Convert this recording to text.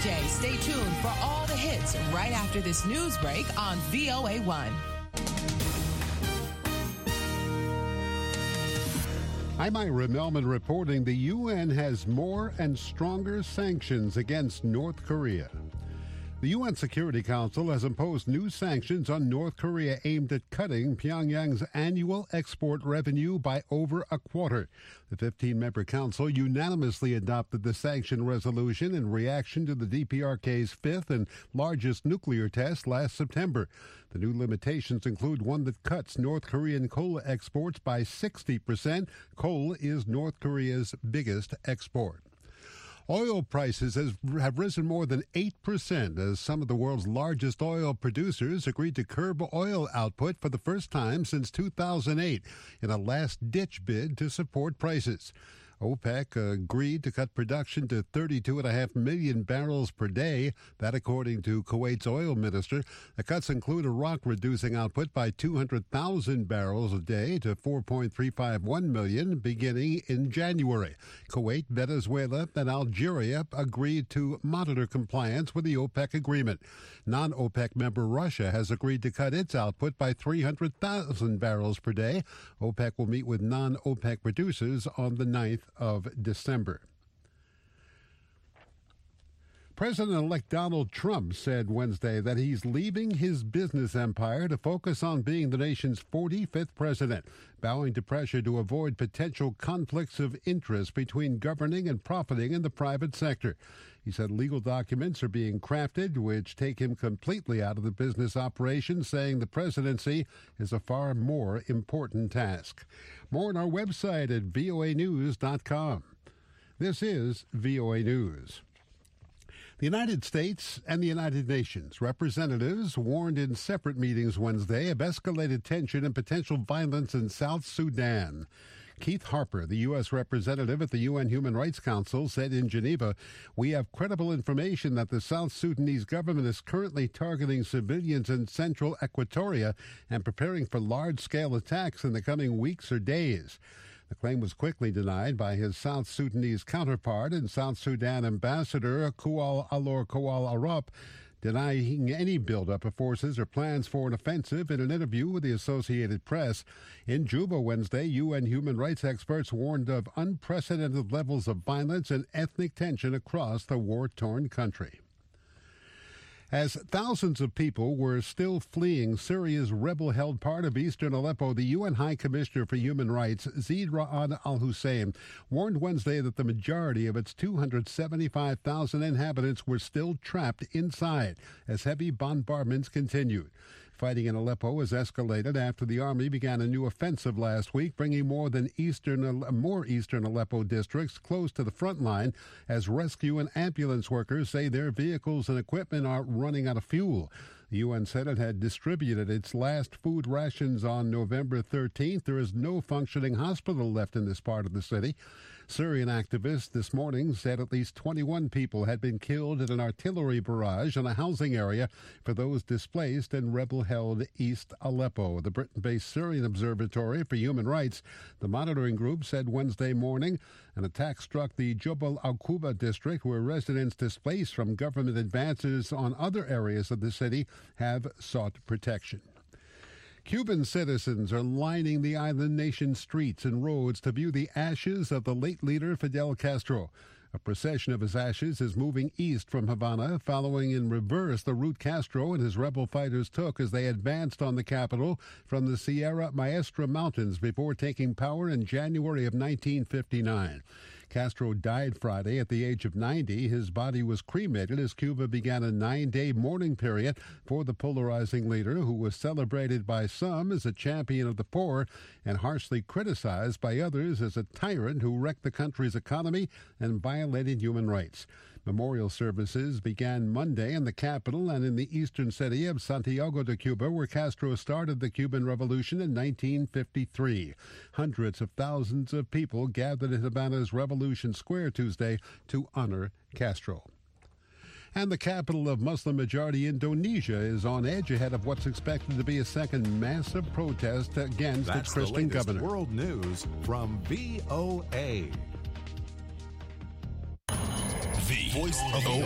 DJ. Stay tuned for all the hits right after this news break on VOA1. I'm Ira Melman reporting the UN has more and stronger sanctions against North Korea. The UN Security Council has imposed new sanctions on North Korea aimed at cutting Pyongyang's annual export revenue by over a quarter. The 15-member council unanimously adopted the sanction resolution in reaction to the DPRK's fifth and largest nuclear test last September. The new limitations include one that cuts North Korean coal exports by 60%. Coal is North Korea's biggest export. Oil prices have risen more than 8% as some of the world's largest oil producers agreed to curb oil output for the first time since 2008 in a last-ditch bid to support prices. OPEC agreed to cut production to 32.5 million barrels per day. That, according to Kuwait's oil minister. The cuts include Iraq reducing output by 200,000 barrels a day to 4.351 million beginning in January. Kuwait, Venezuela, and Algeria agreed to monitor compliance with the OPEC agreement. Non-OPEC member Russia has agreed to cut its output by 300,000 barrels per day. OPEC will meet with non-OPEC producers on the 9th of December. President-elect Donald Trump said Wednesday that he's leaving his business empire to focus on being the nation's 45th president, bowing to pressure to avoid potential conflicts of interest between governing and profiting in the private sector. He said legal documents are being crafted which take him completely out of the business operation, saying the presidency is a far more important task. More on our website at voanews.com. This is VOA News. The United States and the United Nations representatives warned in separate meetings Wednesday of escalated tension and potential violence in South Sudan. Keith Harper, the U.S. representative at the UN Human Rights Council, said in Geneva, "We have credible information that the South Sudanese government is currently targeting civilians in central Equatoria and preparing for large-scale attacks in the coming weeks or days." The claim was quickly denied by his South Sudanese counterpart and South Sudan ambassador Koual Alor Koual Arap, denying any buildup of forces or plans for an offensive in an interview with the Associated Press. In Juba Wednesday, UN human rights experts warned of unprecedented levels of violence and ethnic tension across the war-torn country. As thousands of people were still fleeing Syria's rebel-held part of eastern Aleppo, the UN High Commissioner for Human Rights, Zeid Ra'ad al-Hussein, warned Wednesday that the majority of its 275,000 inhabitants were still trapped inside as heavy bombardments continued. Fighting in Aleppo has escalated after the army began a new offensive last week, bringing more eastern Aleppo districts close to the front line as rescue and ambulance workers say their vehicles and equipment are running out of fuel. The UN said it had distributed its last food rations on November 13th. There is no functioning hospital left in this part of the city. Syrian activists this morning said at least 21 people had been killed in an artillery barrage in a housing area for those displaced in rebel-held East Aleppo. The Britain-based Syrian Observatory for Human Rights, the monitoring group, said Wednesday morning an attack struck the Jebel al-Quba district where residents displaced from government advances on other areas of the city have sought protection. Cuban citizens are lining the island nation's streets and roads to view the ashes of the late leader Fidel Castro. A procession of his ashes is moving east from Havana, following in reverse the route Castro and his rebel fighters took as they advanced on the capital from the Sierra Maestra Mountains before taking power in January of 1959. Castro died Friday at the age of 90. His body was cremated as Cuba began a 9-day mourning period for the polarizing leader, who was celebrated by some as a champion of the poor and harshly criticized by others as a tyrant who wrecked the country's economy and violated human rights. Memorial services began Monday in the capital and in the eastern city of Santiago de Cuba, where Castro started the Cuban Revolution in 1953. Hundreds of thousands of people gathered at Havana's Revolution Square Tuesday to honor Castro. And the capital of Muslim-majority Indonesia is on edge ahead of what's expected to be a second massive protest against its Christian governor. World News from VOA. The Voice of